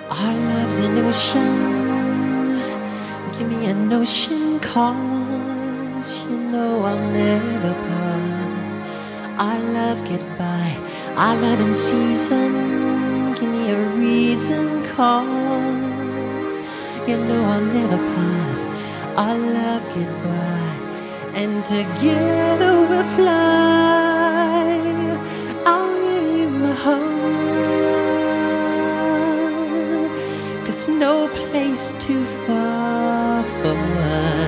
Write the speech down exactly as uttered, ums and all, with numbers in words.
Our love's an ocean. Give me an ocean cause you know I'll never part. Our love get by, our love in season. Give me a reason cause you know I'll never part. Our love get by, and together we'll fly. I'll give you my heart, 'cause no place too far for us.